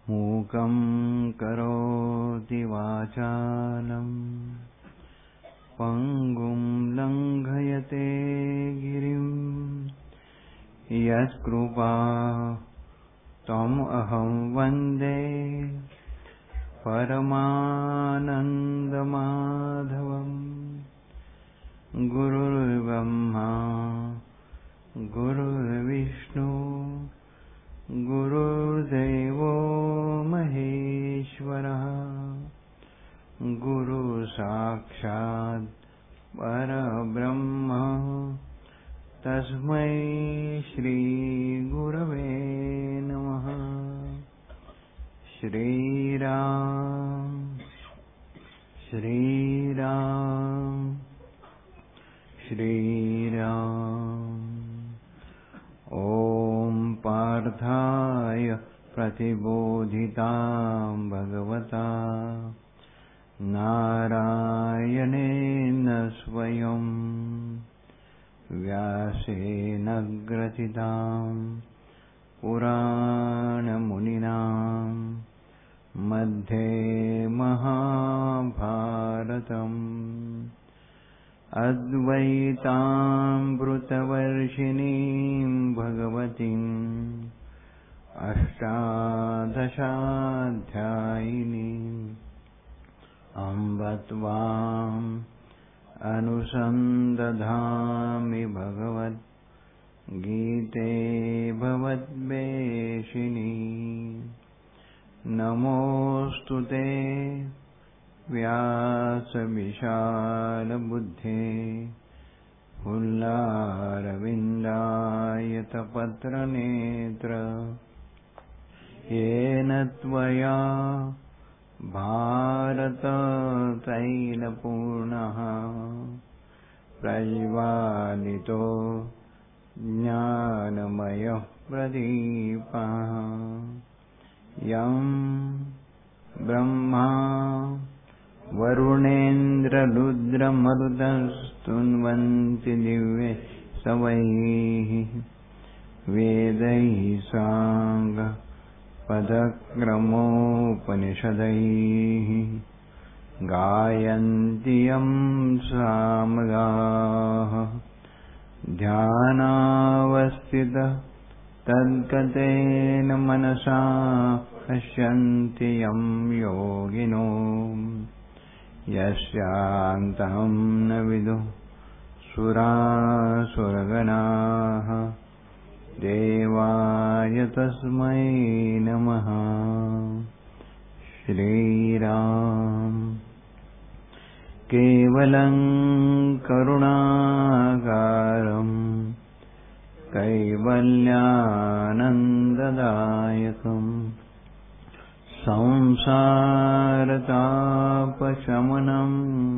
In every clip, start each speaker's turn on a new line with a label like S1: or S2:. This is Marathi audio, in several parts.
S1: मूकं करोति वाचालं पङ्गुं लङ्घयते गिरिं यत्कृपा तम् अहं वन्दे परमानन्दमाधवम्। गुरुर्ब्रह्मा गुरुर्विष्णु गुरुर्देवो महेश्वरः गुरुसाक्षात् परब्रह्म तस्मै श्रीगुरवे नमः। श्रीराम श्रीराम श्रीराम। ॐ पार्थाय प्रतिबोधितां भगवता नारायणेन स्वयं व्यासेन ग्रथितां पुराणमुनिना मध्ये महाभारतम् अद्वैतामृतवर्षिणीं भगवतीम् अष्टादशाध्यायिनीम् अम्ब त्वाम् अनुसन्दधामि भगवद्गीते भवद्वेषिणी। नमोऽस्तु ते व्यासविशालबुद्धे फुल्लारविन्दायतपत्रनेत्र येन त्वया भारततैलपूर्णः प्रज्वालितो ज्ञानमयः प्रदीपः। यं ब्रह्मा वरुणेन्द्ररुद्रमरुतस्तुन्वन्ति दिव्ये सवैः वेदैः साङ्गपदक्रमोपनिषदैः गायन्ति यं सामगाः। ध्यानावस्थितः तद्गतेन मनसा पश्यन्ति यं योगिनो यस्यान्तं न विदुः सुरासुरगणाः। देवाय तस्मै नमः। श्रीराम। केवलं करुणाकारं कैवल्यानन्ददायकम् संसारतापशमनं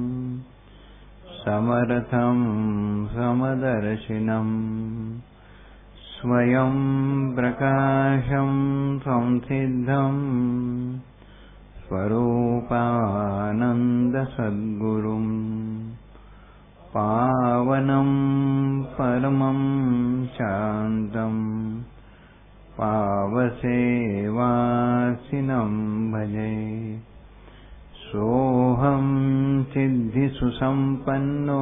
S1: समर्थं समदर्शिनं स्वयं प्रकाशं संसिद्धं स्वरूपानन्दसद्गुरुं पावनं परमं शान्तं पावसेवासिनं भजे। सोऽहं सिद्धिसुसम्पन्नो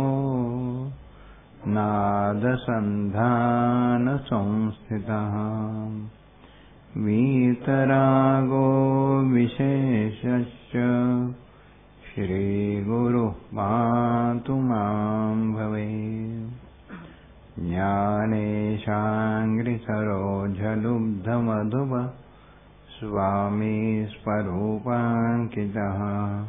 S1: नादसन्धानसंस्थितः वीतरागो विशेषश्च श्रीगुरुः पातु मां भवेत्। ज्ञानेशाङ्घ्रिसरोजलुब्धमधुप स्वामी स्वरूपाङ्कितः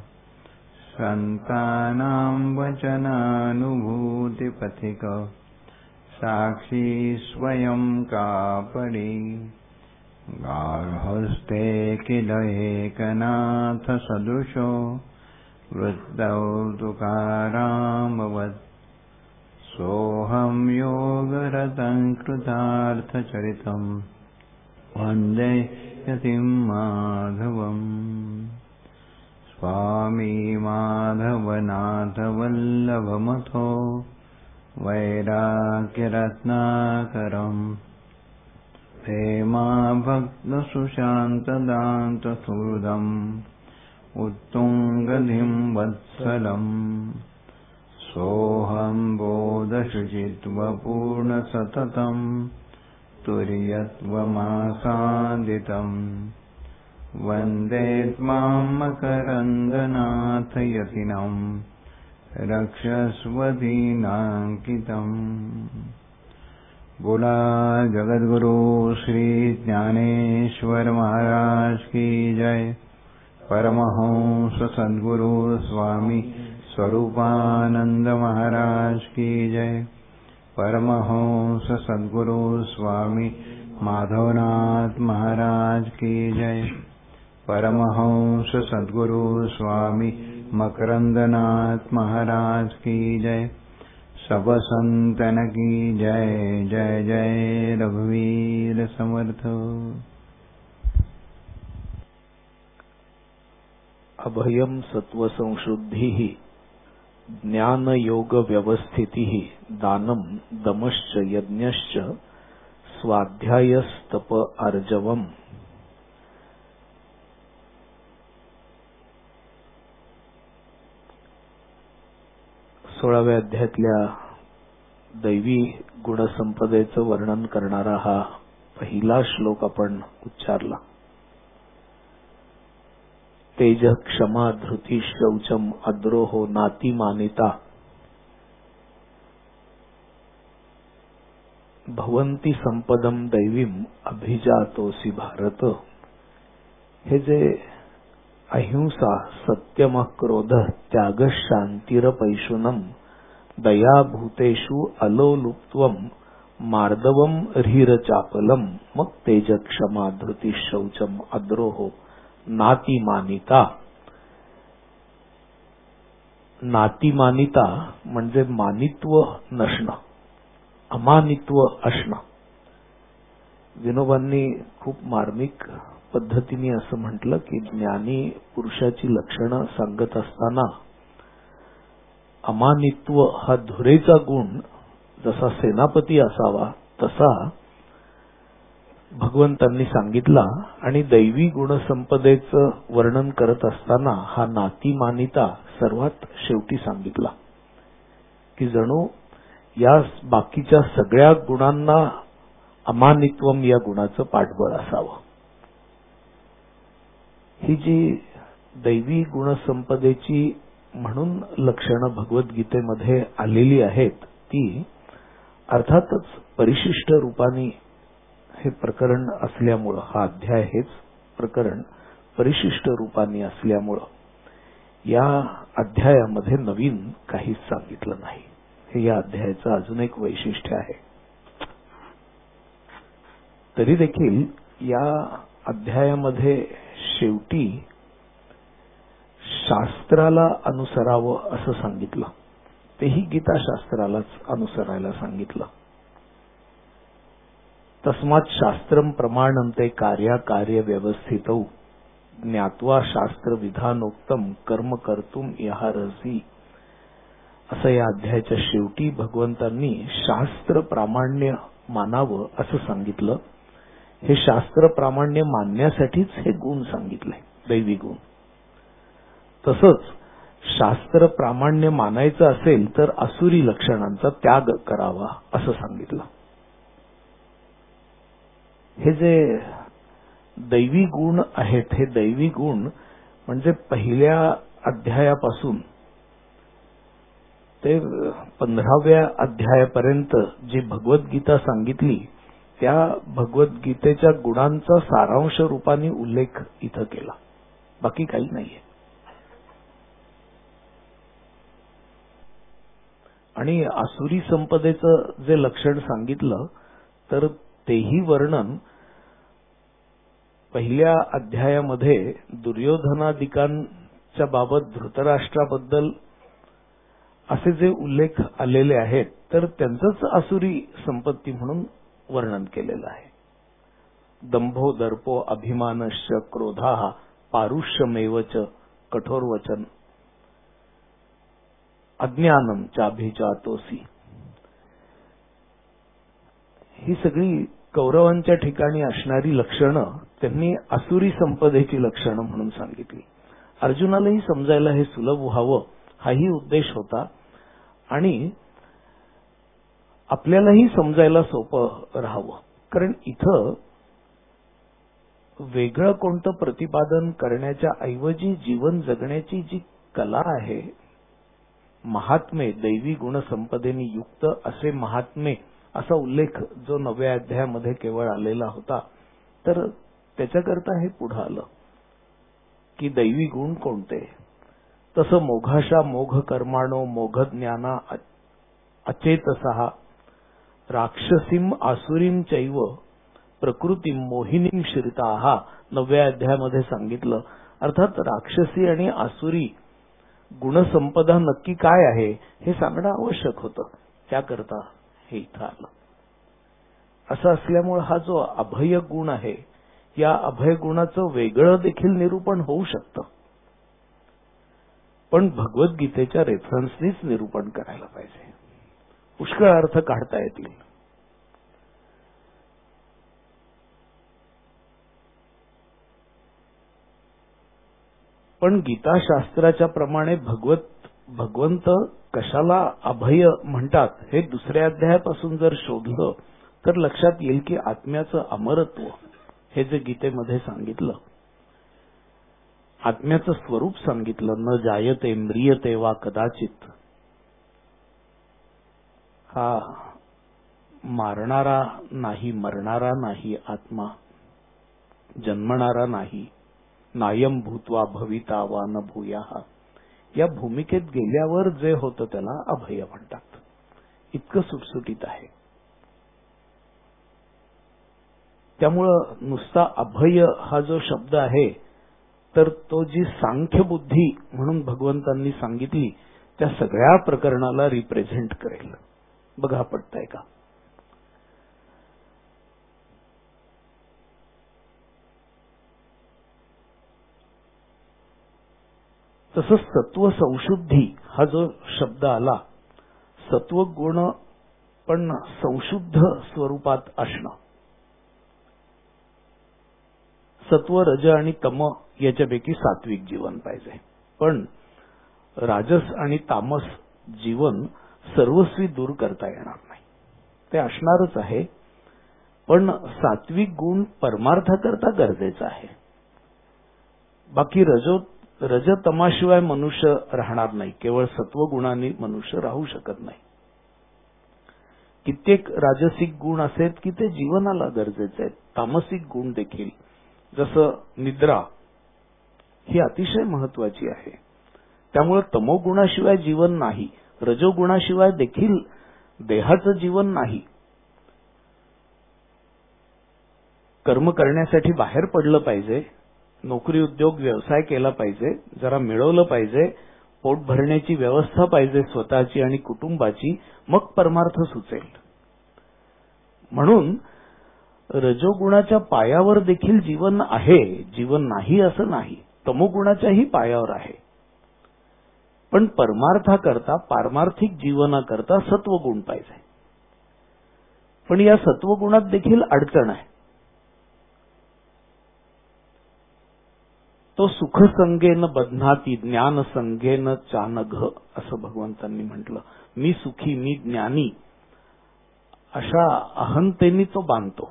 S1: सन्तानां वचनानुभूतिपथिक साक्षी स्वयं कापडि गार्हस्ते किल एकनाथसदृशो वृत्तौ तुकारामवत्। सोऽहं योगरतं कृतार्थचरितं वन्दे यतिं माधवम्। स्वामी माधवनाथ वल्लभमथो वैराग्यरत्नाकरम् प्रेमा भक्तसुशान्तदान्तसुहृदम् उत्तुङ्गधिं वत्सलम् सोऽहं बोधशुचित्वपूर्णसततम् तुर्यत्वमासादितम् वन्दे त्वां मकरन्दनाथयतिनम् रक्षस्वदीनाङ्कितम्। बोला जगद्गुरु श्री ज्ञानेश्वर महाराज की जय। परमहंस सद्गुरु स्वामी स्वरूपानंद महाराज की जय। परमहंस सद्गुरु स्वामी माधवनाथ महाराज की जय। परमहंस सद्गुरु स्वामी मकरंदनाथ महाराज की जय। सब संतन की जय। जय जय रघुवीर समर्थ।
S2: अभयम सत्व संशुद्धि ज्ञान योग व्यवस्थिति दानम दमश्च यज्ञश्च स्वाध्यायस्तप अर्जवम। 16व्या अध्यायातल्या दैवी गुणसंपदेचं वर्णन करणारा हा पहिला श्लोक आपण उच्चारला। तेज क्षमा धृती शौचम अद्रोहो नातिमानिता भवन्ति संपदम दैवीम अभिजातोसी भारत। हे जे अहिंसा सत्यम क्रोध त्याग शांतिरपैशुनम दया भूतेषु अलोलुप्त्वम मार्दवम रीरचापलम मग तेज क्षमा धृती शौचम अद्रोहो नातिमानिता। नातिमानिता म्हणजे मानित्व नसणं, अमानित्व असणं। विनोबांनी खूप मार्मिक पद्धतीने असं म्हटलं की ज्ञानी पुरुषाची लक्षणं सांगत असताना अमानित्व हा धुरेचा गुण जसा सेनापती असावा तसा भगवंतांनी सांगितला आणि दैवी गुणसंपदेचं वर्णन करत असताना हा नातिमानिता सर्वात शेवटी सांगितला की जणू या बाकीच्या सगळ्या गुणांना अमानित्वम या गुणाचं पाठबळ असावं। ही जी दैवी गुणसंपदेची म्हणून लक्षणं भगवद्गीतेमध्ये आलेली आहेत ती अर्थातच परिशिष्ट रूपाने हे प्रकरण असल्यामुळं, हा अध्याय हेच प्रकरण परिशिष्ट रूपाने असल्यामुळं या अध्यायामध्ये नवीन काहीच सांगितलं नाही। हे या अध्यायाचं अजून एक वैशिष्ट्य आहे। तरी देखील या अध्यायामध्ये शेवटी शास्त्राला अनुसरावं असं सांगितलं, तेही गीताशास्त्रालाच अनुसरायला सांगितलं। तस्मात् शास्त्रम प्रमाणन्ते कार्याकार्य व्यवस्थितौ ज्ञात्वा शास्त्र विधानोक्तम कर्म कर्तुम इहारसी। असं या अध्यायाच्या शेवटी भगवंतांनी शास्त्र प्रामाण्य मानावं असं सांगितलं। हे शास्त्र प्रामाण्य मानण्यासाठीच हे गुण सांगितले, दैवी गुण। तसंच शास्त्र प्रामाण्य मानायचं असेल तर आसुरी लक्षणांचा त्याग करावा असं सांगितलं। हे जे दैवी गुण आहेत, हे दैवी गुण म्हणजे पहिल्या अध्यायापासून ते 15व्या अध्यायापर्यंत जी भगवद्गीता सांगितली त्या भगवद्गीतेच्या गुणांचा सारांश रूपाने उल्लेख इथं केला, बाकी काही नाहीये। आणि आसुरी संपदेचं जे लक्षण सांगितलं तर तेही वर्णन पहिल्या अध्यायामध्ये दुर्योधनादिकांच्या बाबत धृतराष्ट्राबद्दल असे जे उल्लेख आलेले आहेत तर त्यांचंच आसुरी संपत्ती म्हणून वर्णन केलेलं आहे। दंभो दर्पो अभिमानश्च क्रोधाः पारुष्यमेवच कठोर वचन अज्ञानम चाभिजातोसी। ही सगळी कौरवांच्या ठिकाणी असणारी लक्षणं त्यांनी आसुरी संपदेची लक्षणं म्हणून सांगितली. अर्जुनालाही समजायला हे सुलभ व्हावं हाही उद्देश होता आणि आपल्यालाही समजायला सोपं राहावं. कारण इथं वेगळं कोणतं प्रतिपादन करण्याच्या ऐवजी जीवन जगण्याची जी कला आहे, महात्मे, दैवी गुणसंपदेने युक्त असे महात्मे असा उल्लेख जो 9व्या अध्यायामध्ये केवळ आलेला होता, तर त्याच्याकरता हे पुढे आलं की दैवी गुण कोणते. तसं मोघाशा मोघ कर्माणो मोघ ज्ञाना अचेतसहा राक्षसीम आसुरीम चैव प्रकृतीम मोहिनीम श्रिताहा 9व्या अध्यायामध्ये सांगितलं. अर्थात राक्षसी आणि आसुरी गुणसंपदा नक्की काय आहे हे सांगणं आवश्यक होतं. त्याकरता हे इथं आलं. असं असल्यामुळे हा जो अभय गुण आहे, या अभय गुणाचं वेगळं देखील निरूपण होऊ शकतं, पण भगवद्गीतेच्या रेफरन्सनीच निरूपण करायला पाहिजे. पुष्कळ अर्थ काढता येतील. पण गीताशास्त्राच्या प्रमाणे भगवंत कशाला अभय म्हणतात हे 2ऱ्या अध्यायापासून जर शोधलं तर लक्षात येईल की आत्म्याचं अमरत्व हे जे गीतेमध्ये सांगितलं, आत्म्याचं स्वरूप सांगितलं, न जायते म्रियते वा कदाचित, हा मारणारा नाही, मरणारा नाही आत्मा, जन्मणारा नाही, नायम भूत्वा भविता वा न भूयाः, या भूमिकेत गेल्यावर जे होतं त्याला अभय म्हणतात. इतकं सुटसुटीत आहे. त्यामुळं नुसता अभय हा जो शब्द आहे, तर तो जी सांख्य बुद्धी म्हणून भगवंतांनी सांगितली त्या सगळ्या प्रकरणाला रिप्रेझेंट करेल. बघा पटतंय का? तसंच सत्व संशुद्धी हा जो शब्द आला, सत्व गुण पण संशुद्ध स्वरूपात असणं. सत्व, रज आणि तम याच्यापैकी सात्विक जीवन पाहिजे. पण राजस आणि तामस जीवन सर्वस्वी दूर करता येणार नाही, ते असणारच आहे. पण सात्विक गुण परमार्थाकरता गरजेचा आहे. बाकी रजतमाशिवाय मनुष्य राहणार नाही. केवळ सत्वगुणांनी मनुष्य राहू शकत नाही. कित्येक राजसिक गुण असेत की ते जीवनाला गरजेचे आहेत. तामसिक गुण देखील, जसं निद्रा ही अतिशय महत्वाची आहे. त्यामुळे तमोगुणाशिवाय जीवन नाही, रजोगुणाशिवाय देखील देहाचं जीवन नाही. कर्म करण्यासाठी बाहेर पडलं पाहिजे, नोकरी उद्योग व्यवसाय केला पाहिजे, जरा मिळवलं पाहिजे, पोट भरण्याची व्यवस्था पाहिजे स्वतःची आणि कुटुंबाची, मग परमार्थ सुचेल. म्हणून रजोगुणाच्या पायावर देखील जीवन आहे, जीवन नाही असं नाही. तमोगुणाच्याही पायावर आहे. पण परमार्थाकरता, पारमार्थिक जीवनाकरता सत्वगुण पाहिजे. पण या सत्वगुणात देखील अडचण आहे. तो सुखसंगेन बध्नाती ज्ञान संगेन चानघ असं भगवंतांनी म्हटलं. मी सुखी, मी ज्ञानी अशा अहंतेनी तो बांधतो.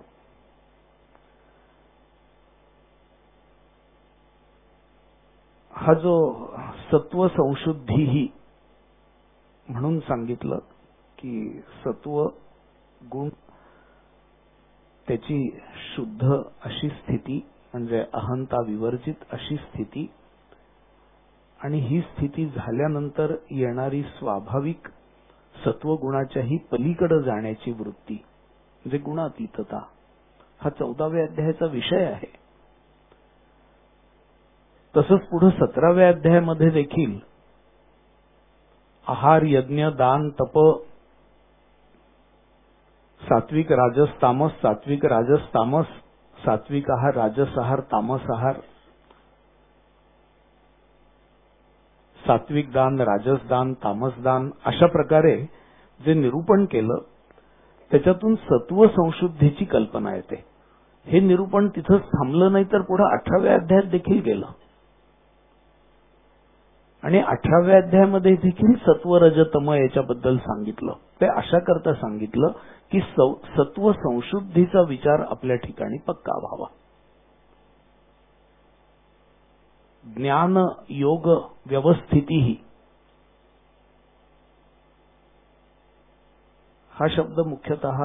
S2: हा जो सत्व संशुद्धी ही म्हणून सांगितलं की सत्व गुण त्याची शुद्ध अशी स्थिती म्हणजे अहंता विवर्जित अशी स्थिती, आणि ही स्थिती झाल्यानंतर येणारी स्वाभाविक सत्वगुणाच्याही पलीकडे जाण्याची वृत्ती म्हणजे गुणातीतता, हा 14व्या अध्यायाचा विषय आहे. तसंच पुढे 17व्या अध्यायामध्ये देखील आहार, यज्ञ, दान, तप, सात्विक, राजस, तामस, सात्विक, राजस, तामस, सात्विक आहार, राजस आहार, तामस आहार, सात्विक दान, राजस दान, तामस दान, अशा प्रकारे जे निरूपण केलं त्याच्यातून सत्व संशुद्धीची कल्पना येते. हे निरूपण तिथंच थांबलं नाही, तर पुढे 18व्या अध्यायात देखील गेलं. आणि 18व्या अध्यायामध्ये देखील सत्व रज तम याच्याबद्दल सांगितलं. ते अशा करता सांगितलं की सत्व संशुद्धीचा विचार आपल्या ठिकाणी पक्का व्हावा. ज्ञान योग व्यवस्थिती हा शब्द मुख्यतः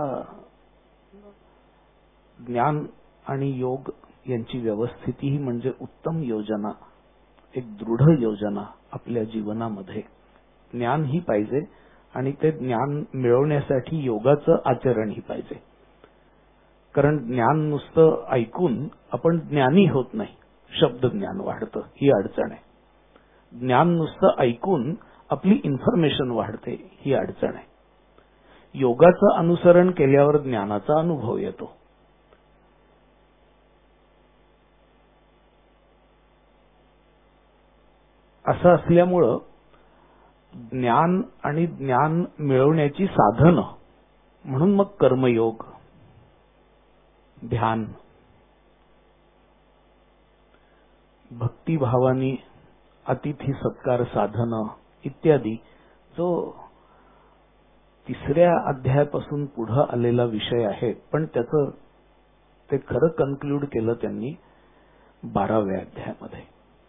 S2: ज्ञान आणि योग यांची व्यवस्थिती म्हणजे उत्तम योजना, एक दृढ योजना आपल्या जीवनामध्ये. ज्ञान ही पाहिजे आणि ते ज्ञान मिळवण्यासाठी योगाचं आचरणही पाहिजे. कारण ज्ञान नुसतं ऐकून आपण ज्ञानी होत नाही, शब्द ज्ञान वाढतं, ही अडचण आहे. ज्ञान नुसतं ऐकून आपली इन्फॉर्मेशन वाढते, ही अडचण आहे. योगाचं अनुसरण केल्यावर ज्ञानाचा अनुभव येतो. असं असल्यामुळं ज्ञान आणि ज्ञान मिळवण्याची साधनं म्हणून मग कर्मयोग, ध्यान, भक्तिभावानी अतिथी सत्कार साधनं इत्यादी, जो 3ऱ्या अध्यायापासून पुढे आलेला विषय आहे, पण त्याचं ते खरं कन्क्लूड केलं त्यांनी 12व्या अध्यायामध्ये.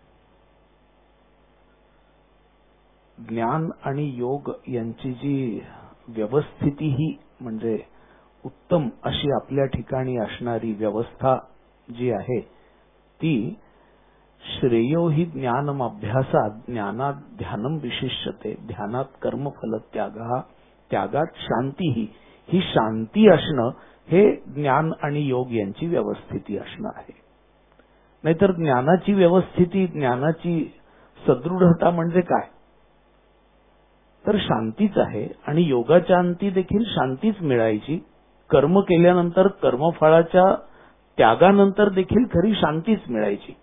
S2: ज्ञान आणि योग यांची जी व्यवस्थिती ही म्हणजे उत्तम अशी आपल्या ठिकाणी असणारी व्यवस्था जी आहे ती श्रेयो हि ज्ञानम अभ्यासात ज्ञानात ध्यानम विशिष्यते, ध्यानात कर्मफल त्यागा, त्यागात शांती ही शांती असणं हे ज्ञान आणि योग यांची व्यवस्थिती असणं आहे. नाहीतर ज्ञानाची व्यवस्थिती, ज्ञानाची सदृढता म्हणजे काय, तर शांतीच आहे. आणि योगाच्या अंती देखील शांतीच मिळायची. कर्म केल्यानंतर कर्मफळाच्या त्यागानंतर देखील खरी शांतीच मिळायची.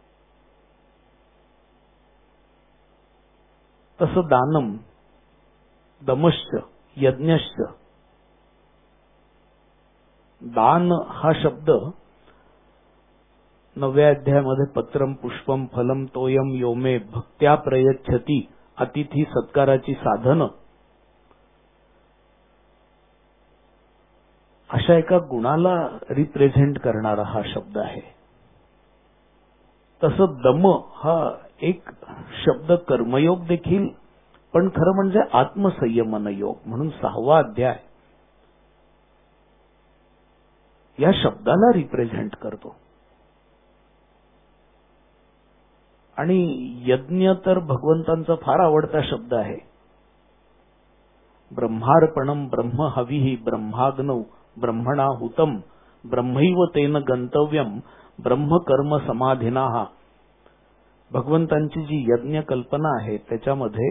S2: तसं दानम, दमश्च, यज्ञश्च. दान हा शब्द 9व्या अध्यायामध्ये पत्रम पुष्पम फलम तोयम योमे भक्त्या प्रयच्छती, अतिथी सत्काराची साधनं, अशा एका गुणाला रिप्रेझेंट करणारा हा शब्द आहे. तसं दम हा एक शब्द कर्मयोग देखील, पण खरं म्हणजे आत्मसंयमन योग म्हणून 6वा अध्याय या शब्दाला रिप्रेझेंट करतो. आणि यज्ञ तर भगवंतांचा फार आवडता शब्द आहे. ब्रह्मार्पणम ब्रह्म हविः ब्रह्माग्नौ ब्रह्मणाहुतम ब्रह्मैव तेन गंतव्यम ब्रह्म कर्म समाधिनाः. भगवंतांची जी यज्ञ कल्पना आहे त्याच्यामध्ये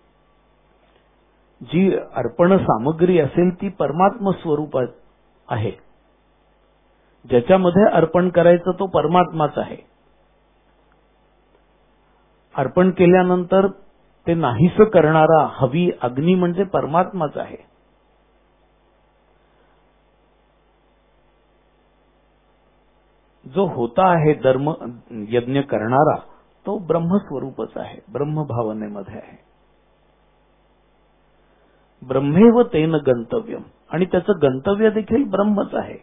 S2: जी अर्पण सामग्री असेल ती परमात्म स्वरूपात आहे. ज्याच्यामध्ये अर्पण करायचं तो परमात्माच आहे. अर्पण केल्यानंतर ते नाहीसं करणारा हवी अग्नी म्हणजे परमात्माच आहे. जो होता आहे धर्म यज्ञ करणारा तो ब्रह्मस्वरूपच आहे, ब्रह्मभावनेमध्ये आहे. ब्रह्मेव तेन गंतव्यम, आणि त्याचं गंतव्य देखील ब्रह्मच आहे.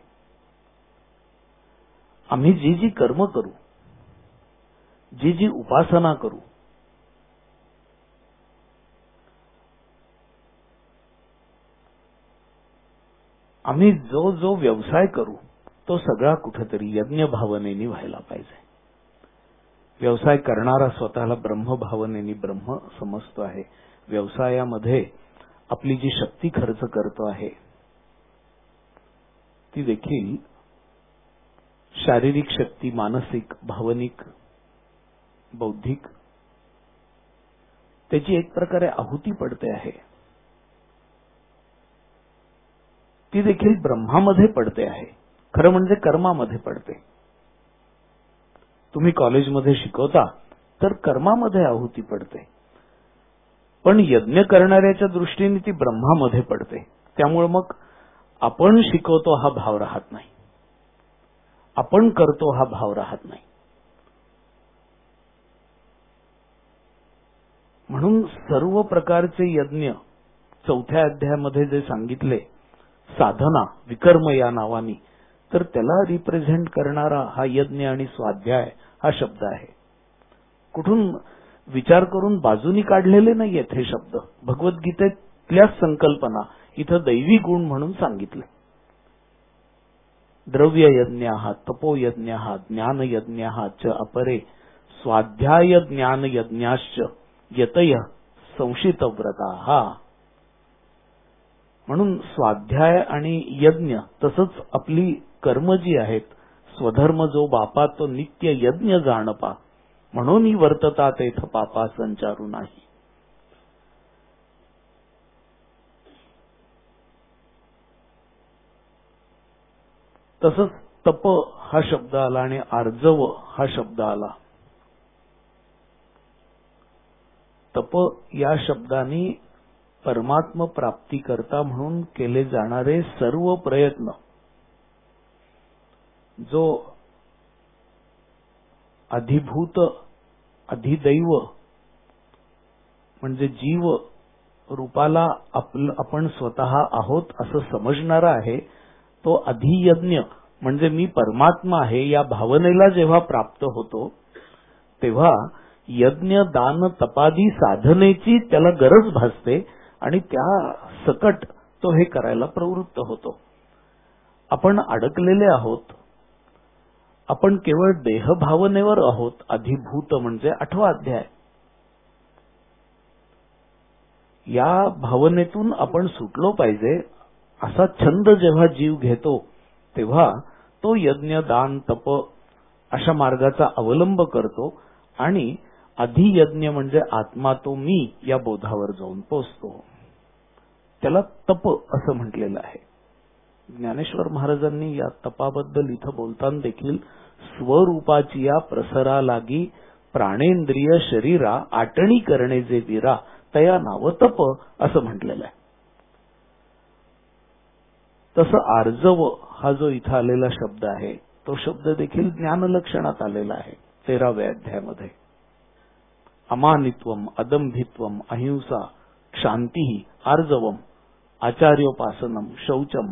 S2: आम्ही जी जी कर्म करू, जी जी उपासना करू, आम्ही जो जो व्यवसाय करू तो सगळा कुठेतरी यज्ञ भावनेने व्हायला पाहिजे. व्यवसाय करणारा स्वतःला ब्रह्म भावनेने ब्रह्म समजतो आहे. व्यवसायामध्ये आपली जी शक्ती खर्च करतो आहे ती देखील शारीरिक शक्ती, मानसिक, भावनिक, बौद्धिक, त्याची एक प्रकारे आहुती पडते आहे. ती देखील ब्रह्मामध्ये पडते आहे. खरं म्हणजे कर्मामध्ये पडते. तुम्ही कॉलेजमध्ये शिकवता तर कर्मामध्ये आहुती पडते, पण यज्ञ करणाऱ्याच्या दृष्टीने ती ब्रह्मामध्ये पडते. त्यामुळे मग आपण शिकवतो हा भाव राहत नाही, आपण करतो हा भाव राहत नाही. म्हणून सर्व प्रकारचे यज्ञ 4थ्या अध्यायामध्ये जे सांगितले, साधना विकर्म या नावानी, तर त्याला रिप्रेझेंट करणारा हा यज्ञ आणि स्वाध्याय हा शब्द आहे. कुठून विचार करून बाजूनी काढलेले नाहीयेत हे शब्द. भगवद्गीतेतल्याच संकल्पना इथं दैवी गुण म्हणून सांगितले. द्रव्य यज्ञ, तपो यज्ञ, ज्ञान यज्ञ च अपरे स्वाध्याय ज्ञान यज्ञाश्च यतय संशित व्रता. म्हणून स्वाध्याय आणि यज्ञ तसंच आपली कर्म जी आहेत, स्वधर्म जो बापा तो नित्य यज्ञ जाणपा, म्हणून वर्तता तेथ पापा संचारू नाही. तसंच तप हा शब्द आला आणि आर्जव हा शब्द आला. तप या शब्दाने परमात्म प्राप्ती करता म्हणून केले जाणारे सर्व प्रयत्न, जो अधिभूत अधिदैव म्हणजे जीव रूपाला आपण स्वतः आहोत असं समजणारा आहे, तो अधियज्ञ म्हणजे मी परमात्मा आहे या भावनेला जेव्हा प्राप्त होतो, तेव्हा यज्ञ दान तपादी साधनेची त्याला गरज भासते आणि त्या सकट तो हे करायला प्रवृत्त होतो. आपण अडकलेले आहोत, आपण केवळ देहभावनेवर आहोत. अधिभूत म्हणजे 8वा अध्याय. या भावनेतून आपण सुटलो पाहिजे असा छंद जेव्हा जीव घेतो, तेव्हा तो यज्ञ दान तप अशा मार्गाचा अवलंब करतो आणि अधियज्ञ म्हणजे आत्मा तो मी या बोधावर जाऊन पोचतो. त्याला तप असं म्हटलेलं आहे. ज्ञानेश्वर महाराजांनी या तपाबद्दल इथं बोलताना देखील स्वरूपाची या प्रसरा लागी प्राणेंद्रिय शरीरा आटणी करणे जे वीरा तया नाव तप असं म्हटलेलं आहे. तसं आर्जव हा जो इथं आलेला शब्द आहे, तो शब्द देखील ज्ञानलक्षणात आलेला आहे 13व्या अध्यायामध्ये. अमानित्वम अदंभित्वम अहिंसा क्षांती आर्जवम आचार्योपासनम शौचम.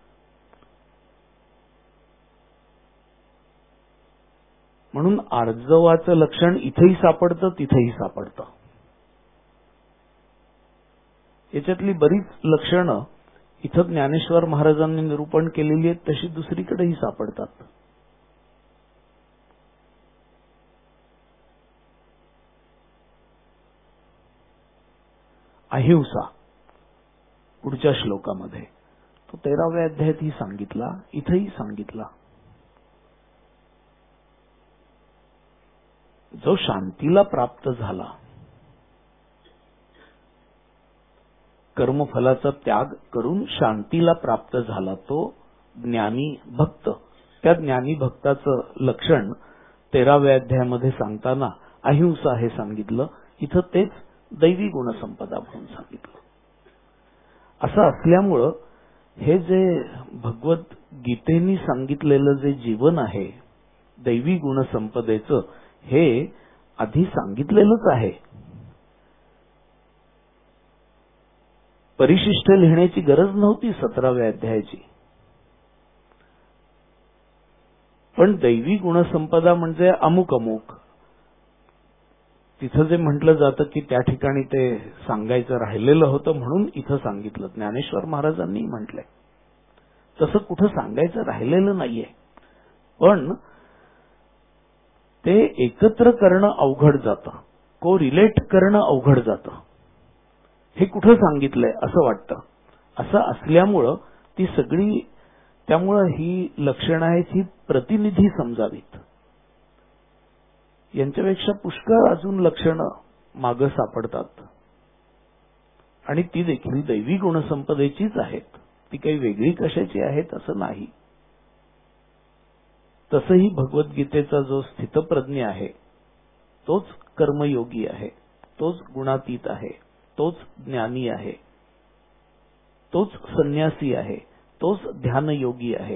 S2: म्हणून आर्जवाचं लक्षण इथेही सापडतं, तिथेही सापडतं. याच्यातली बरीच लक्षणं इथं ज्ञानेश्वर महाराजांनी निरूपण केलेली आहेत, तशी दुसरीकडेही सापडतात. अहिंसा पुढच्या श्लोकामध्ये तो 13व्या अध्यायातही सांगितला, इथेही सांगितला. जो शांतीला प्राप्त झाला, कर्मफलाचा त्याग करून शांतीला प्राप्त झाला, तो ज्ञानी भक्त. त्या ज्ञानी भक्ताचं लक्षण 13व्या अध्यायामध्ये सांगताना अहिंसा हे सांगितलं. इथं तेच दैवी गुणसंपदा म्हणून सांगितलं. असं असल्यामुळं हे जे भगवद्गीतेनी सांगितलेलं जे जीवन आहे दैवी गुणसंपदेचं, हे आधी सांगितलेलंच आहे. परिशिष्ट लिहिण्याची गरज नव्हती 17व्या अध्यायाची. पण दैवी गुणसंपदा म्हणजे अमुक अमुक, तिथं जे म्हटलं जातं की त्या ठिकाणी ते सांगायचं राहिलेलं होतं म्हणून इथं सांगितलं. ज्ञानेश्वर महाराजांनी म्हटलंय तसं कुठं सांगायचं राहिलेलं नाहीये, पण ते एकत्र करणं अवघड जातं, को रिलेट करणं अवघड जातं. हे कुठं सांगितलंय असं वाटतं. असं असल्यामुळं ती सगळी, त्यामुळं ही लक्षणं आहेत ही प्रतिनिधी समजावीत. यांच्यापेक्षा पुष्कळ अजून लक्षणं मागं सापडतात आणि ती देखील दैवी गुणसंपदेचीच आहेत. ती काही वेगळी कशाची आहेत असं नाही. तसंही भगवद्गीतेचा जो स्थितप्रज्ञ आहे तोच कर्मयोगी आहे, तोच गुणातीत आहे, तोच ज्ञानी आहे, तोच संन्यासी आहे, तोच ध्यानयोगी आहे.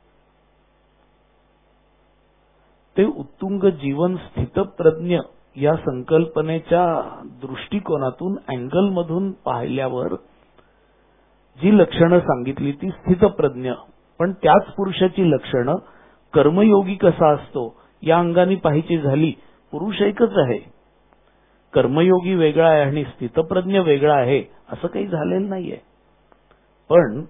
S2: ते उत्तुंग जीवन स्थितप्रज्ञ या संकल्पनेच्या दृष्टिकोनातून अँगल मधून पाहिल्यावर जी लक्षणं सांगितली ती स्थितप्रज्ञ, पण त्याच पुरुषाची लक्षणं कर्मयोगी कसा असतो या अंगाने पाहायची झाली, पुरुष एकच आहे. कर्मयोगी वेगळा आहे आणि स्थितप्रज्ञ वेगळा आहे असं काही झालेलं नाहीये. पण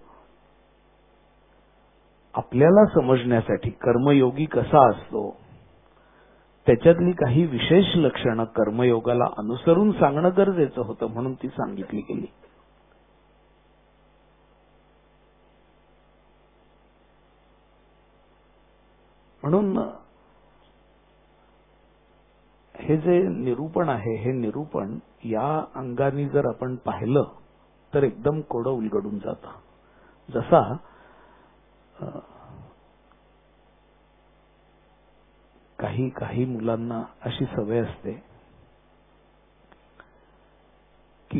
S2: आपल्याला समजण्यासाठी कर्मयोगी कसा असतो त्याच्यातली काही विशेष लक्षणं कर्मयोगाला अनुसरून सांगणं गरजेचं होतं, म्हणून ती सांगितली गेली. म्हणून हे जे निरूपण आहे हे निरूपण या अंगाने जर आपण पाहिलं तर एकदम कोडं उलगडून जातं. जसा काही मुलांना अशी सवय असते की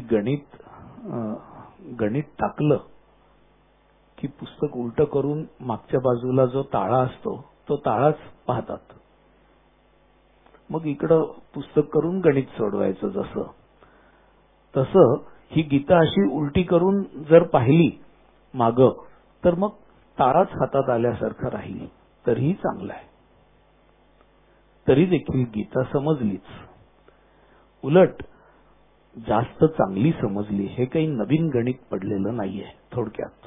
S2: गणित टाकलं की पुस्तक उलट करून मागच्या बाजूला जो ताळा असतो तो ताळाच पाहतात. मग इकडं पुस्तक करून गणित सोडवायचं. जसं तसं ही गीता अशी उलटी करून जर पाहिली माग तर मग ताळाच हातात आल्यासारखं राहील. तरीही चांगलं आहे, तरी देखील गीता समजलीच. उलट जास्त चांगली समजली. हे काही नवीन गणित पडलेलं नाहीये. थोडक्यात,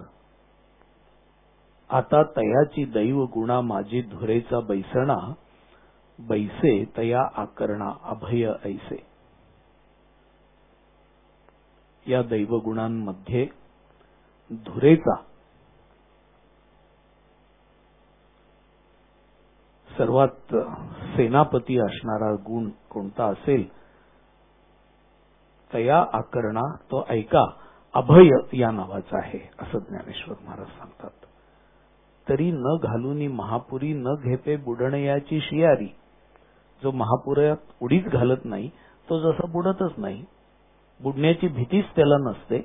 S2: आता तयाची दैव गुणा माझी धुरेचा बैसणा, बैसे तया आकरणा अभय ऐसे. या दैवगुणांमध्ये धुरेचा सर्वात सेनापती असणारा गुण कोणता असेल, तया आकरणा, तो ऐका, अभय या नावाचा आहे असं ज्ञानेश्वर महाराज सांगतात. तरी न घालूनी महापुरी न घेपे बुडणयाची शियारी. जो महापुरात उडीच घालत नाही तो जसा बुडतच नाही, बुडण्याची भीतीच त्याला नसते.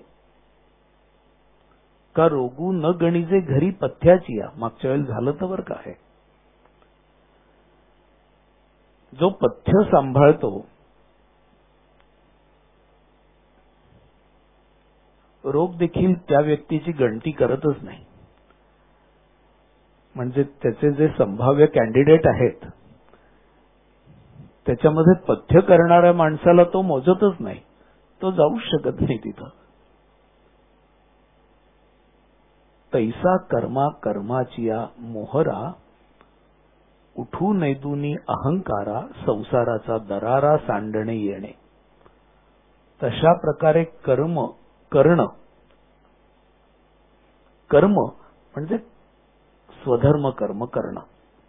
S2: का रोगू न गणिजे घरी पथ्याची या. मागच्या वेळेला झालं तर बरं का आहे. जो पथ्य सांभाळतो रोग देखील त्या व्यक्तीची गणती करतच नाही. म्हणजे त्याचे जे संभाव्य कॅन्डिडेट आहेत त्याच्यामध्ये पथ्य करणाऱ्या माणसाला तो मोजतच नाही. तो जाऊच शकत नाही तिथं. तैसा कर्मा कर्माचिया मोहरा, उठू नैदुनी अहंकारा, संसाराचा दरारा सांडणे येणे. तशा प्रकारे कर्म करणं. कर्म म्हणजे स्वधर्म कर्म करणं.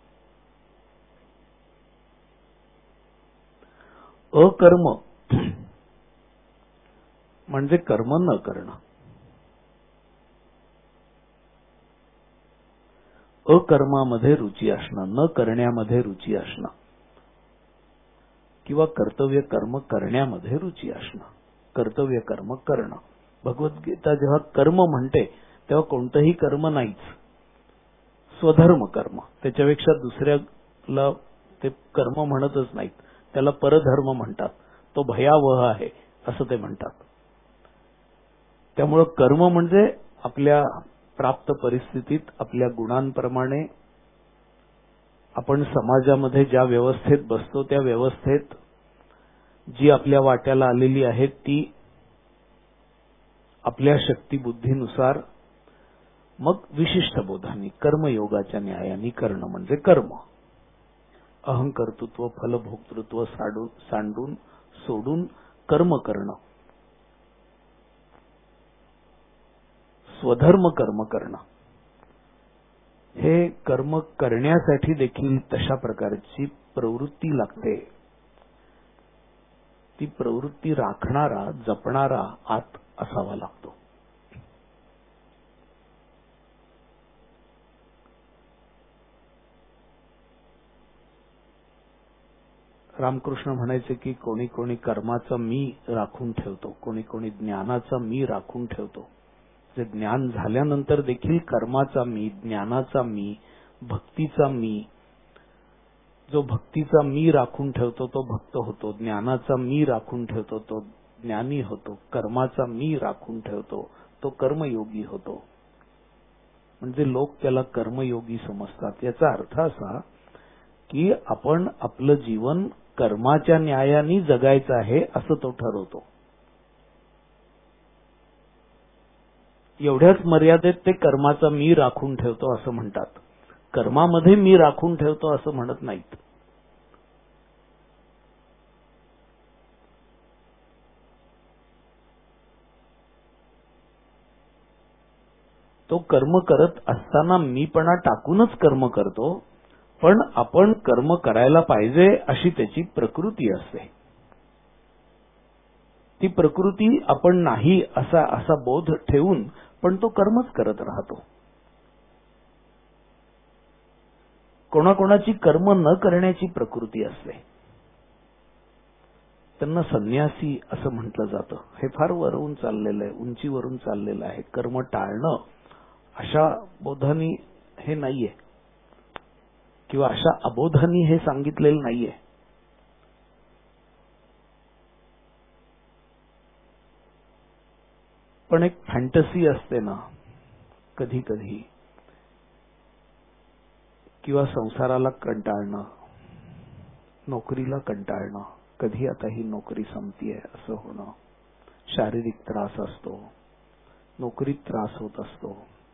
S2: अकर्म म्हणजे कर्म न करणं. अकर्मामध्ये रुची असणं, न करण्यामध्ये रुची असणं, किंवा कर्तव्य कर्म करण्यामध्ये रुची असणं. कर्तव्य कर्म करणं. भगवद्गीता जेव्हा कर्म म्हणते तेव्हा कोणतंही कर्म नाहीच, स्वधर्म कर्म. त्याच्यापेक्षा दुसऱ्याला ते कर्म म्हणतच नाहीत, त्याला परधर्म म्हणतात. तो भयावह आहे असं ते म्हणतात. त्यामुळं कर्म म्हणजे आपल्या प्राप्त परिस्थितीत आपल्या गुणांप्रमाणे आपण समाजामध्ये ज्या व्यवस्थेत बसतो त्या व्यवस्थेत जी आपल्या वाट्याला आलेली आहे ती आपल्या शक्तिबुद्धीनुसार मग विशिष्ट बोधांनी कर्मयोगाच्या न्यायाने करणं म्हणजे कर्म. अहंकर्तृत्व फलभोक्तृत्व सांडून सोडून कर्म करणं, स्वधर्म कर्म करणं. हे कर्म करण्यासाठी देखील तशा प्रकारची प्रवृत्ती लागते. ती प्रवृत्ती राखणारा जपणारा आत असावा लागतो. रामकृष्ण म्हणायचे की कोणी कोणी कर्माचा मी राखून ठेवतो, कोणी कोणी ज्ञानाचा मी राखून ठेवतो. जे ज्ञान झाल्यानंतर देखील कर्माचा मी, ज्ञानाचा मी, भक्तीचा मी, जो भक्तीचा मी राखून ठेवतो तो भक्त होतो, ज्ञानाचा मी राखून ठेवतो तो ज्ञानी होतो, कर्माचा मी राखून ठेवतो तो कर्मयोगी होतो. म्हणजे लोक त्याला कर्मयोगी समजतात. याचा अर्थ असा की आपण आपलं जीवन कर्माच्या न्यायाने जगायचं आहे असं तो ठरवतो. एवढ्याच मर्यादेत ते कर्माचा मी राखून ठेवतो असं म्हणतात. कर्मामध्ये मी राखून ठेवतो असं म्हणत नाहीत. तो कर्म करत असताना मीपणा टाकूनच कर्म करतो, पण आपण कर्म करायला पाहिजे अशी त्याची प्रकृती असते. ती प्रकृती आपण नाही असा बोध ठेवून पण तो कर्मच करत राहतो. कोणाकोणाची कर्म न करण्याची प्रकृती असते, त्यांना संन्यासी असं म्हटलं जातं. हे फार वरून चाललेलं आहे, उंचीवरून चाललेलं आहे. कर्म टाळणं अशा बोधानी हे नाहीये, किंवा अशा अबोधानी हे सांगितलेलं नाहीये. पण एक फॅन्टसी असते ना कधी कधी, किंवा संसाराला कंटाळणं, नोकरीला कंटाळणं, कधी आता ही नोकरी संपतीये असं होणं, शारीरिक त्रास असतो, नोकरीत त्रास होत असतो.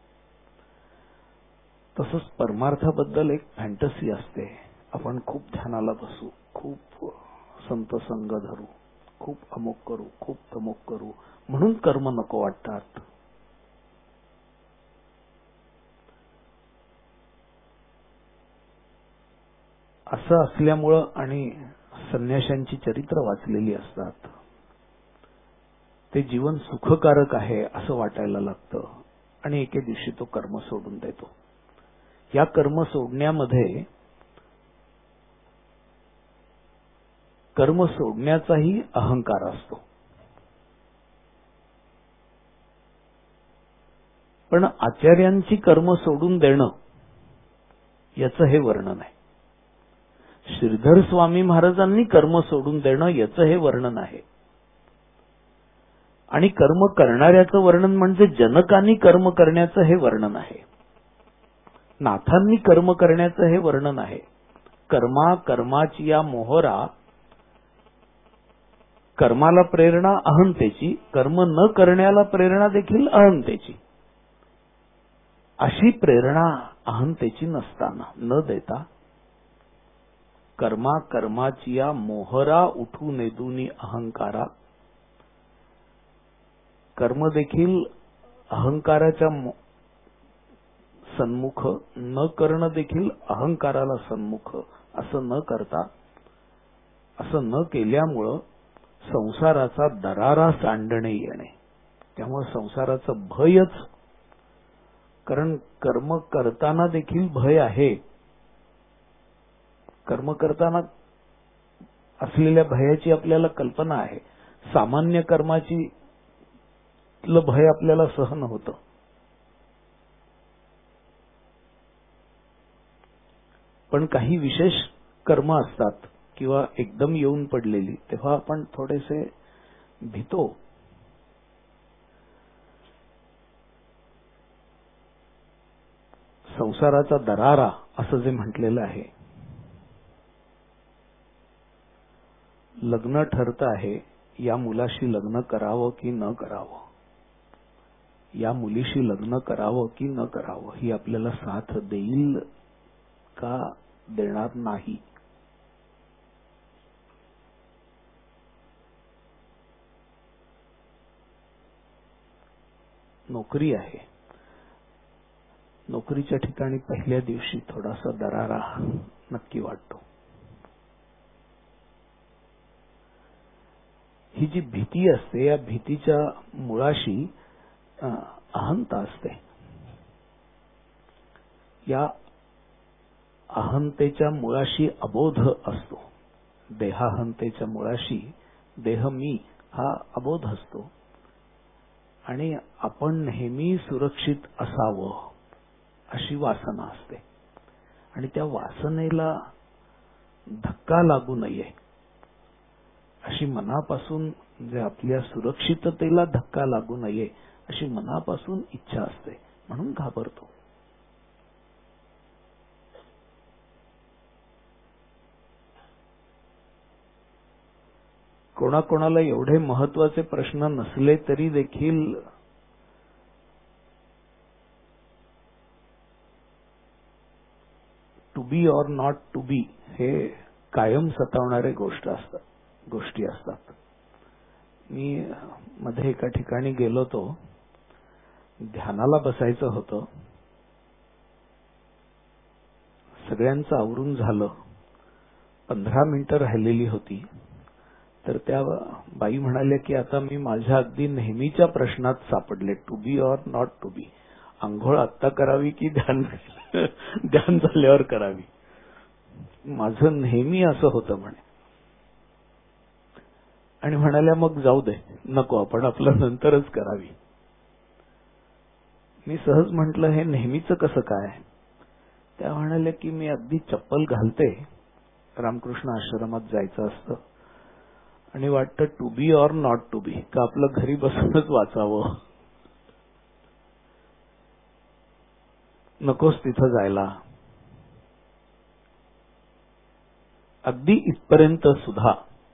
S2: तसंच परमार्थाबद्दल एक फॅन्टसी असते. आपण खूप ध्यानाला बसू, खूप संत संग धरू, खूप अमुक करू, खूप तमुक करू, म्हणून कर्म नको वाटतात. असं असल्यामुळं आणि संन्याशांची चरित्र वाचलेली असतात, ते जीवन सुखकारक आहे असं वाटायला लागतं आणि एके दिवशी तो कर्म सोडून देतो. या कर्म सोडण्यामध्ये कर्म सोडण्याचाही अहंकार असतो. पण आचार्यांची कर्म सोडून देणं याचं हे वर्णन आहे. श्रीधर स्वामी महाराजांनी कर्म सोडून देणं याचं हे वर्णन आहे. आणि कर्म करणाऱ्याचं वर्णन म्हणजे जनकांनी कर्म करण्याचं हे वर्णन आहे. नाथांनी कर्म करण्याचं हे वर्णन आहे. कर्माची या मोहरा, कर्माला प्रेरणा अहंतेची, कर्म न करण्याला प्रेरणा देखील अहंतेची. अशी प्रेरणा अहंतेची नसताना, न देता, कर्माची या मोहरा उठू नेदुनी अहंकारा, कर्म देखील अहंकाराच्या सन्मुख, न करणं देखील अहंकाराला सन्मुख, असं न करता, असं न केल्यामुळं संसाराचा दरारा सांडणे येणे. त्यामुळे संसाराचं भयच, कारण कर्म करताना देखील भय आहे. कर्म करताना असलेल्या भयाची आपल्याला कल्पना आहे. सामान्य कर्माची भय आपल्याला सहन होतं. पण काही विशेष कर्म असतात किंवा एकदम येऊन पडलेली, तेव्हा आपण थोडेसे भीतो. संसाराचा दरारा असं जे म्हटलेलं आहे, लग्न ठरतं आहे, या मुलाशी लग्न करावं की न करावं, या मुलीशी लग्न करावं की न करावं, ही आपल्याला साथ देईल का देणार नाही. नोकरी आहे, नोकरीच्या ठिकाणी पहिल्या दिवशी थोडासा दरारा नक्की वाटतो. ही जी भीती असते, या भीतीच्या मुळाशी अहंता असते. या अहंतेच्या मुळाशी अबोध असतो. देहाहंतेच्या मुळाशी देह मी हा अबोध असतो. आणि आपण नेहमी सुरक्षित असावं अशी वासना असते. आणि त्या वासनेला धक्का लागू नये अशी मनापासून, म्हणजे आपल्या सुरक्षिततेला धक्का लागू नये अशी मनापासून इच्छा असते, म्हणून घाबरतो. कोणाकोणाला एवढे महत्वाचे प्रश्न नसले तरी देखील to be or not to be हे कायम सतावणारे गोष्टी असतात. मी मध्ये एका ठिकाणी गेलो होतो, ध्यानाला बसायचं होतं. सगळ्यांचं आवरून झालं, 15 मिनिटं राहिलेली होती. तर त्या बाई म्हणाल्या की आता मी माझ्या अगदी नेहमीच्या प्रश्नात सापडले, to be or not to be. आंघोळ आत्ता करावी की ध्यान झाल्यावर करावी. माझं नेहमी असं होतं म्हणे. आणि म्हणाल्या मग जाऊ दे, नको, आपण आपलं नंतरच करावी. मी सहज म्हटलं हे नेहमीच कसं काय? त्या म्हणाल्या की मी अगदी चप्पल घालते, रामकृष्ण आश्रमात जायचं असतं आणि वाटतं to be or not to be, का आपलं घरी बसूनच वाचावं, नकोच तिथं जायला. अगदी इथपर्यंत सुद्धा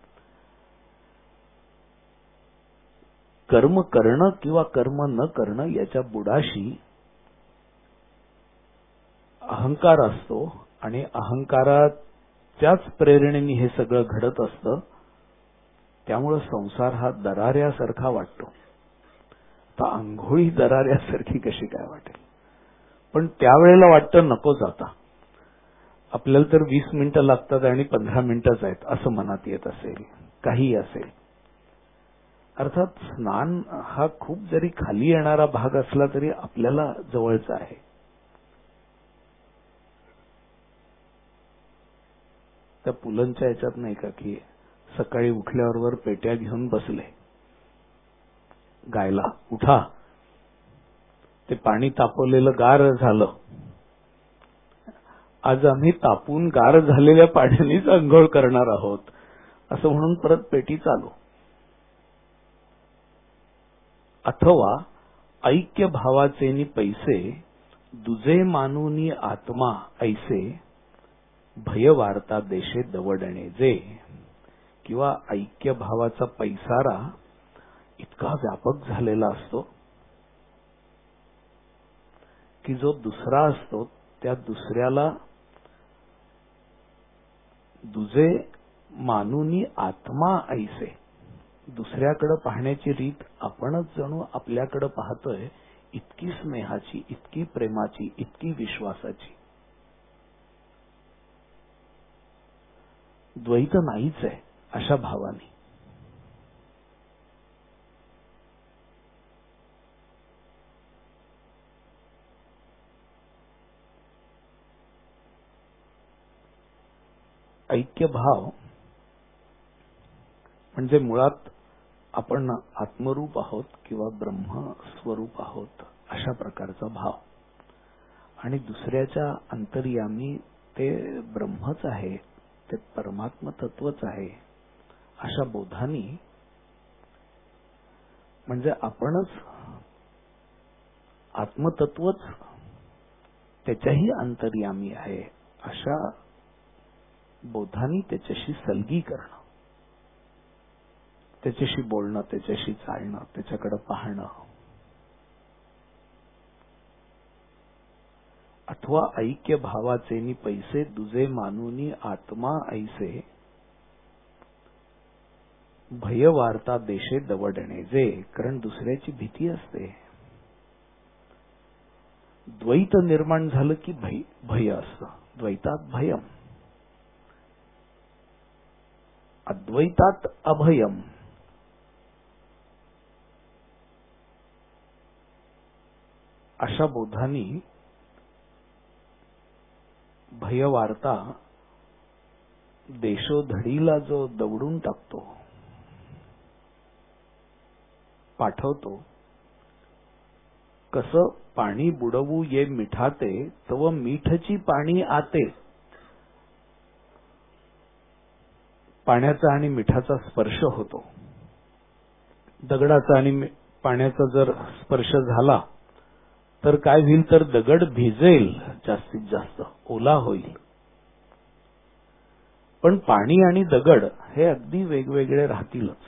S2: कर्म करणं किंवा कर्म न करणं याच्या बुडाशी अहंकार असतो आणि अहंकाराच्याच प्रेरणेने हे सगळं घडत असतं. त्यामुळे संसार हा दराऱ्यासारखा वाटतो. तर आंघोळी दराऱ्यासारखी कशी काय वाटेल? पण त्यावेळेला वाटतं नकोच आता, आपल्याला तर 20 मिनिटं लागतात आणि 15 मिनिटंच आहेत असं मनात येत असेल, काही असेल. अर्थात स्नान हा खूप जरी खाली येणारा भाग असला तरी आपल्याला जवळचा आहे. त्या पुलंच्या याच्यात नाही का की सकाळी उठल्याबरोबर पेट्या घेऊन बसले गायला, उठा, ते पाणी तापवलेलं गार झालं, आज आम्ही तापून गार झालेल्या पाण्यानेच अंघोळ करणार आहोत असं म्हणून परत पेटी चालू. अथवा ऐक्य भावाचेनी पैसे दुजे मानूनी आत्मा ऐसे भय वार्ता देशे दवडणे जे, किंवा ऐक्य भावाचा पैसारा इतका व्यापक झालेला असतो की जो दुसरा असतो त्या दुसऱ्याला दुजे मानूनी आत्मा ऐसे, दुसऱ्याकडे पाहण्याची रीत आपणच जणू आपल्याकडे पाहतोय, इतकी स्नेहाची, इतकी प्रेमाची, इतकी विश्वासाची. द्वैत नाहीच आहे अशा भावाने. ऐक्य भाव म्हणजे मुळात आपण आत्मरूप आहोत किंवा ब्रह्मस्वरूप आहोत अशा प्रकारचा भाव, आणि दुसऱ्याच्या अंतर्यामी ते ब्रह्मच आहे, ते परमात्म तत्वच आहे अशा बोधानी, म्हणजे आपणच आत्मतत्वच त्याच्याही अंतर्यामी आहे अशा बोधानी त्याच्याशी सलगी करणं, त्याच्याशी बोलणं, त्याच्याशी चालणं, त्याच्याकडे पाहणं. अथवा ऐक्य भावाचेनी पैसे दुजे मानूनी आत्मा ऐसे भय वार्ता देशे दवडणे जे, कारण दुसऱ्याची भीती असते. द्वैत निर्माण झालं की भय असतं. द्वैतात भयम, अद्वैतात अभयम. अशा बोधानी भयवार्ता देशोधडीला जो दवडून टाकतो, पाठवतो, कसं पाणी बुडवू ये मिठाते तव मीठची पाणी आते. पाण्याचा आणि मिठाचा स्पर्श होतो. दगडाचा आणि पाण्याचा जर स्पर्श झाला तर काय होईल, तर दगड भिजेल, जास्तीत जास्त ओला होईल. पण पाणी आणि दगड हे अगदी वेगवेगळे राहतीलच.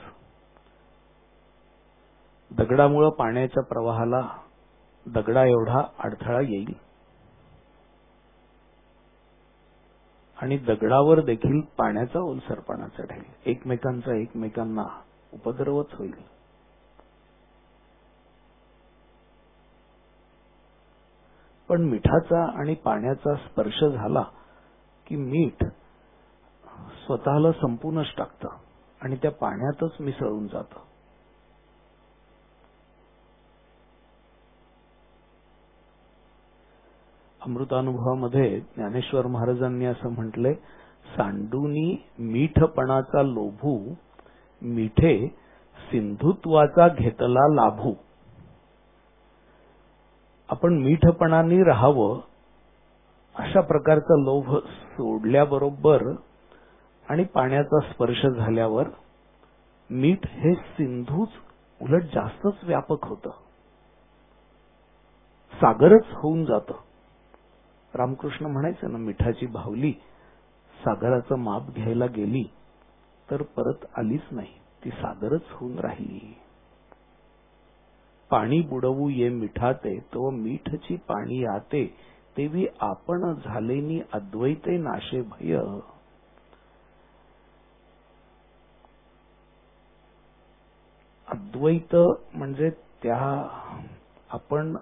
S2: दगडामुळे पाण्याच्या प्रवाहाला दगडा एवढा अडथळा येईल आणि दगडावर देखील पाण्याचा ओलसरपणा चढेल. एकमेकांचा एकमेकांना उपद्रवच होईल. पण मिठाचा आणि पाण्याचा स्पर्श झाला की मीठ स्वतःला संपूनच टाकतं आणि त्या पाण्यातच मिसळून जातं. अमृतानुभवामध्ये ज्ञानेश्वर महाराजांनी असं म्हटलंय, सांडूनी मीठपणाचा लोभू, मिठे सिंधुत्वाचा घेतला लाभू. आपण मीठपणाने राहावं अशा प्रकारचा लोभ सोडल्याबरोबर आणि पाण्याचा स्पर्श झाल्यावर मीठ हे सिंधूच उलट जास्तच व्यापक होतं, सागरच होऊन जातं. रामकृष्ण म्हणायचे ना, मिठाची बाहुली सागराचं माप घ्यायला गेली तर परत आलीच नाही, ती सागरच होऊन राहिली. पाणी बुडवू ये मिठाते तो मीठची पाणी आते, तेवी आपण झालेनी अद्वैते नाशे भय. अद्वैत म्हणजे त्या आपण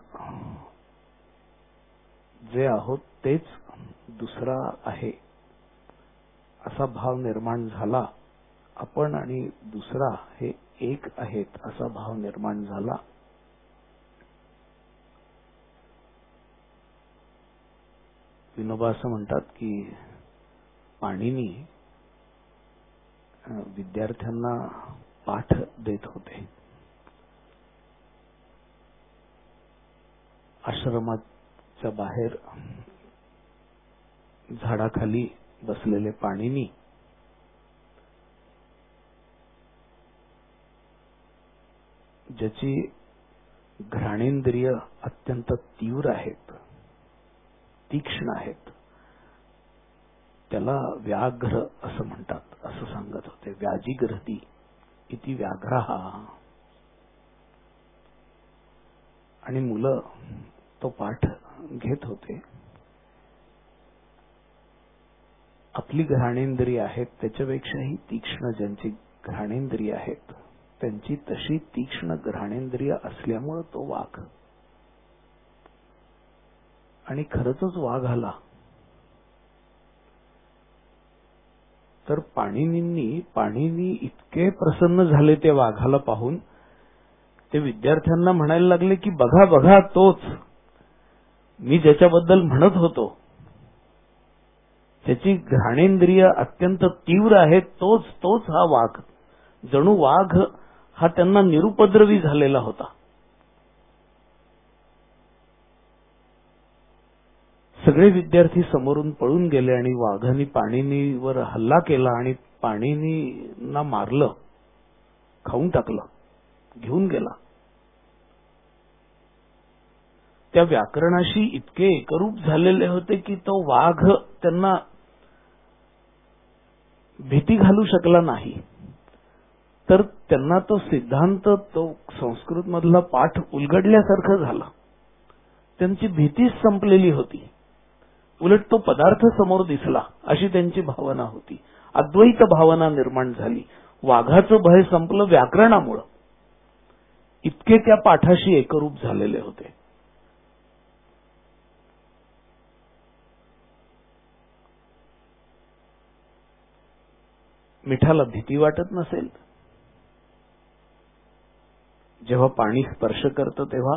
S2: जे आहोत तेच दुसरा आहे असा भाव निर्माण झाला. आपण आणि दुसरा हे एक आहेत असा भाव निर्माण झाला. विनोबा असं म्हणतात की पाणिनी विद्यार्थ्यांना पाठ देत होते. आश्रमाच्या बाहेर झाडाखाली बसलेले पाणिनी ज्याची घ्राणेंद्रिय अत्यंत तीव्र आहेत, तीक्ष्ण आहेत, त्याला व्याघ्र असं म्हणतात, असं सांगत होते. व्याजिग्रहती इति व्याघ्रः. आणि मुलं तो पाठ घेत होते. आपली घ्राणेंद्रिय आहेत त्याच्यापेक्षाही तीक्ष्ण ज्यांची घ्राणेंद्रिय आहेत त्यांची तशी तीक्ष्ण घ्राणेंद्रिय असल्यामुळे तो वाघ. आणि खरंच वाघ आला. तर पाणिनी इतके प्रसन्न झाले ते वाघाला पाहून, ते विद्यार्थ्यांना म्हणायला लागले की बघा बघा, तोच मी ज्याच्याबद्दल म्हणत होतो, त्याची घ्राणेंद्रिय अत्यंत तीव्र आहे, तोच हा वाघ. जणू वाघ हा त्यांना निरुपद्रवी झालेला होता. सगळे विद्यार्थी समोरून पळून गेले आणि वाघाने पाणिनीवर हल्ला केला आणि पाणिनींना मारलं, खाऊन टाकलं, घेऊन गेला. त्या व्याकरणाशी इतके एकरूप झालेले होते की तो वाघ त्यांना भीती घालू शकला नाही. तर त्यांना तो सिद्धांत, तो संस्कृत मधला पाठ उलगडल्यासारखं झालं. त्यांची भीतीच संपलेली होती. उलट तो पदार्थ समोर दिसला अशी त्यांची भावना होती. अद्वैत भावना निर्माण झाली. वाघाचं भय संपलं व्याकरणामुळं. इतके त्या पाठाशी एकरूप झालेले होते. मिठाला भीती वाटत नसेल, जेव्हा पाणी स्पर्श करतं तेव्हा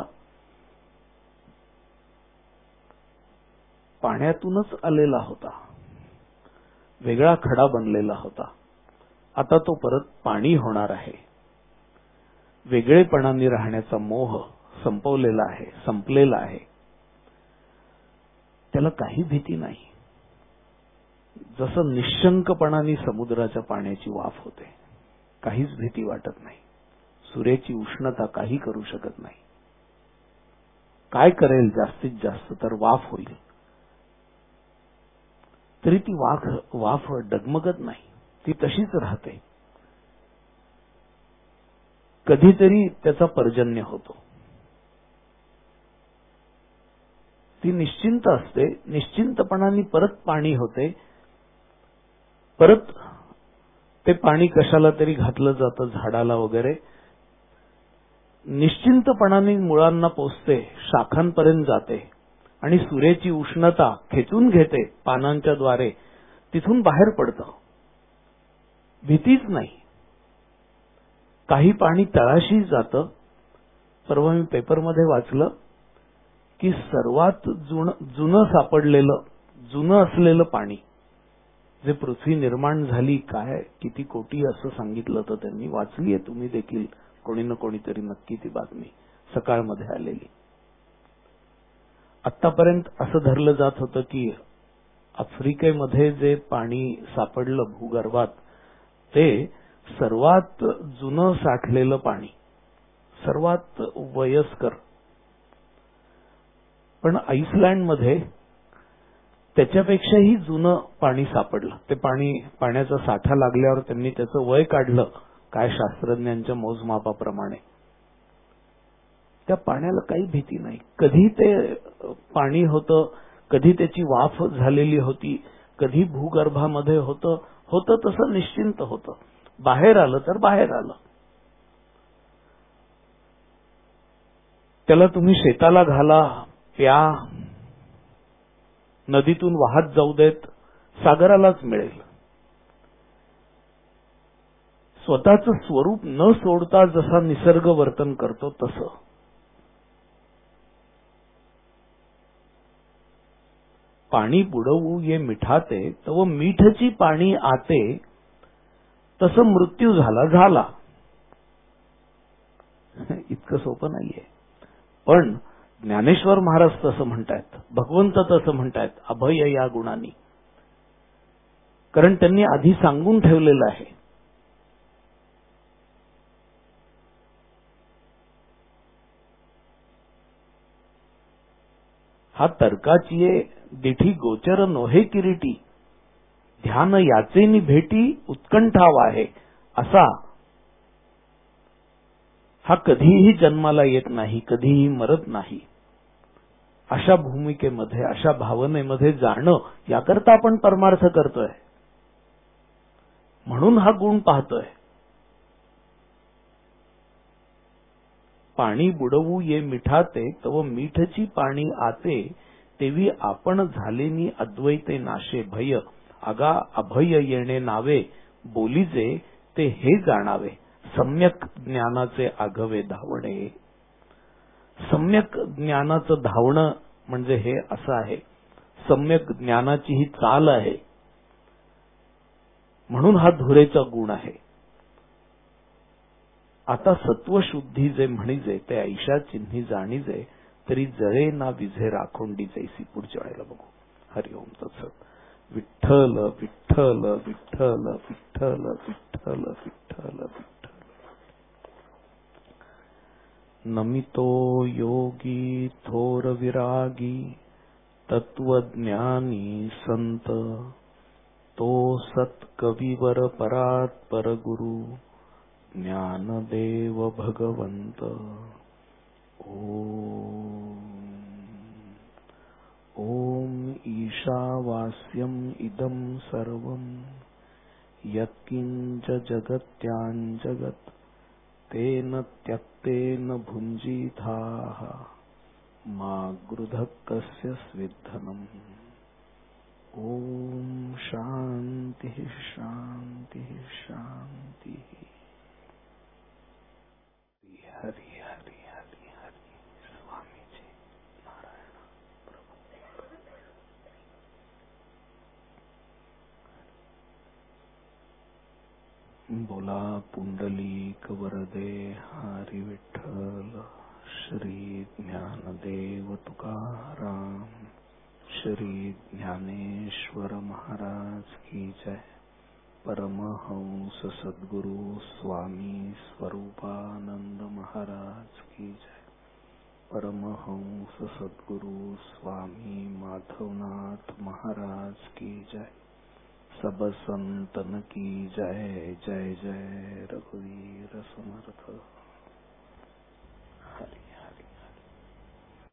S2: पाण्यातूनच आलेला होता, वेगळा खडा बनलेला होता. आता तो परत पाणी होणार आहे. वेगळेपणाने राहण्याचा मोह संपवलेला आहे, संपलेला आहे, त्याला काही भीती नाही. जसं निशंकपणाने समुद्राच्या पाण्याची वाफ होते, काहीच भीती वाटत नाही. सूर्याची उष्णता काही करू शकत नाही. काय करेल जास्तीत जास्त तर वाफ होईल, तरी ती वाफ डगमगत नाही, ती तशीच राहते. कधीतरी त्याचा पर्जन्य होतो. ती निश्चिंत असते, निश्चिंतपणाने परत पाणी होते, परत ते पाणी कशाला तरी घातलं जातं, झाडाला वगैरे. निश्चिंतपणाने मुळांना पोचते, शाखांपर्यंत जाते आणि सूर्याची उष्णता खेचून घेते पानांच्या द्वारे, तिथून बाहेर पडतं. भीतीच नाही. काही पाणी तळाशी जातं. परवा मी पेपरमध्ये वाचलं की सर्वात जुनं सापडलेलं, जुनं असलेलं पाणी जे पृथ्वी निर्माण झाली काय किती कोटी असं सांगितलं होतं त्यांनी. वाचलीये तुम्ही देखील, कोणी ना कोणीतरी नक्की ती बातमी सकाळमध्ये आलेली. आतापर्यंत असं धरलं जात होतं की आफ्रिकेमध्ये जे पाणी सापडलं भूगर्भात ते सर्वात जुनं साठलेलं पाणी, सर्वात वयस्कर. पण आईसलँडमध्ये त्याच्यापेक्षाही जुनं पाणी सापडलं. ते पाण्याचा साठा लागल्यावर त्यांनी त्याचं वय काढलं, काय शास्त्रज्ञांच्या मोजमापाप्रमाणे. त्या पाण्याला काही भीती नाही. कधी ते पाणी होतं, कधी त्याची वाफ झालेली होती, कधी भूगर्भामध्ये होतं तसं निश्चिंत होतं. बाहेर आलं तर बाहेर आलं. त्याला तुम्ही शेताला घाला, प्या, नदीतून वाहत जाऊ देत, सागरालाच मिळेल. स्वतःचं स्वरूप न सोडता जसा निसर्ग वर्तन करतो तसं. पाणी बुडवू ये मिठाते तव मीठची पाणी आते, तसं मृत्यू झाला. इतकं सोपं नाहीये. पण ज्ञानेश्वर महाराज तसं म्हणतायत, भगवंत तसं म्हणतायत, अभय या गुणांनी. कारण त्यांनी आधी सांगून ठेवलेलं आहे. हा तर्काचिये दिठी गोचर नोहे किरीटी, ध्यान याचेनी भेटी उत्कंठाव आहे. असा हा कधीही जन्माला येत नाही, कधीही मरत नाही. अशा भूमिकेमध्ये, अशा भावनेमध्ये जाणं याकरता आपण परमार्थ करतोय, म्हणून हा गुण पाहतोय. पाणी बुडवू ये मिठाते तव मीठची पाणी आते, तेवी आपण झालेनी अद्वैते नाशे भय. आगा अभय येणे नावे, बोलीजे ते हे जाणावे. सम्यक ज्ञानाचे आघवे धावणे. सम्यक ज्ञानाचं धावणं म्हणजे हे असं आहे. सम्यक ज्ञानाची ही चाल आहे. म्हणून हा धुरेचा गुण आहे. आता सत्वशुद्धी जे म्हणीजे ते ऐशा चिन्ही जाणीजे, तरी जळे ना विझे राखोंडी जैसी. पुढच्या वेळेला बघू. हरिओम तत्सत. विठ्ठल विठ्ठल विठ्ठल विठ्ठल विठ्ठल विठ्ठल विठ्ठल. नमितो योगी थोर विरागी, तत्वज्ञानी संत, तो सत्कविवर परात परगुरु, ज्ञानदेव भगवंत. ओम ईशावास्यम इदं सर्वं, यत्किंच जगत्याञ्जगत्, तेन त्यक्तेन भुञ्जीथाः, मा गृधः कस्य स्विद्धनम्. ओम शांति शांति शांति. हरि हरि हरि हरि. स्वामीजी नारायण प्रभु. बोला पुंडलीक वरदे हरि विठ्ठल. श्री ज्ञानदेव तुकाराम, श्री ज्ञानेश्वर महाराज की जय। परमहंस सद्गुरु स्वामी स्वरूपानंद महाराज की जय। परमहंस सद्गुरु स्वामी माधवनाथ महाराज की जय। सब संतन की जय। जय जय रघुवीर।